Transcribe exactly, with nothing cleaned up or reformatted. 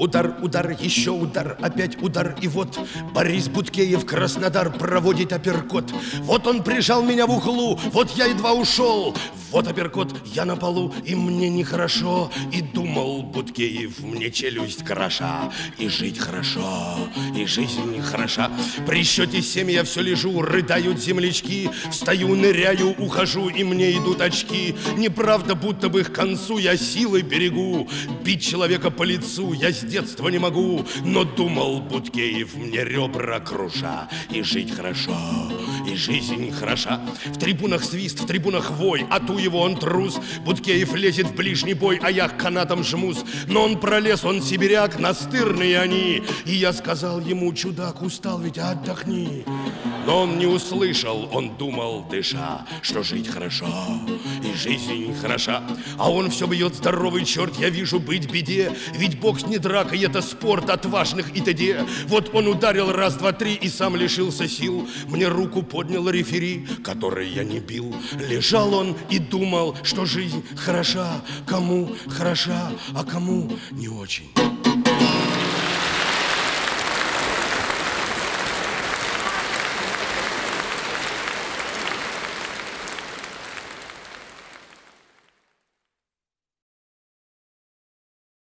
Удар, удар, еще удар, опять удар. И вот Борис Будкеев, Краснодар, проводит апперкот. Вот он прижал меня в углу, вот я едва ушел. Вот апперкот, я на полу, и мне нехорошо. И думал Будкеев, мне челюсть кроша. И жить хорошо, и жизнь хороша. При счете семь я все лежу, рыдают землячки. Встаю, ныряю, ухожу, и мне идут очки. Неправда, будто бы к концу я силой берегу. Бить человека по лицу я с детства не могу. Но думал Будкеев, мне ребра круша. И жить хорошо, и жизнь хороша. В трибунах свист, в трибунах вой, а ту его он трус. Будкеев лезет в ближний бой, а я к канатам жмусь. Но он пролез, он сибиряк, настырные они. И я сказал ему, чудак, устал ведь, отдохни. Но он не услышал, он думал, дыша, что жить хорошо, и жизнь хороша. А он все бьет, здоровый черт, я вижу, быть беде. Ведь бокс не драка, и это спорт отважных и т.д. Вот он ударил раз, два, три и сам лишился сил. Мне руку поднял рефери, который я не бил. Лежал он и думал, что жизнь хороша. Кому хороша, а кому не очень.